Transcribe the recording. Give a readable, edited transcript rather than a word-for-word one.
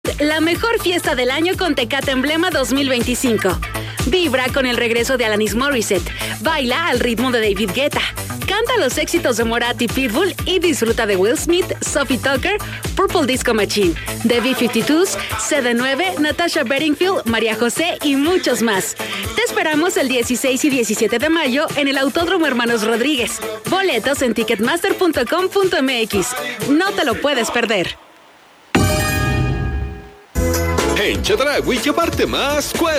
La mejor fiesta del año con Tecate Emblema 2025. Vibra con el regreso de Alanis Morissette. Baila al ritmo de David Guetta. Canta los éxitos de Morat y Pitbull y disfruta de Will Smith, Sophie Tucker, Purple Disco Machine, The B-52s, CD9, Natasha Bedingfield, María José y muchos más. Te esperamos el 16 y 17 de mayo en el Autódromo Hermanos Rodríguez. Boletos en ticketmaster.com.mx. No te lo puedes perder. En Chedraui, llevarte más cuesta.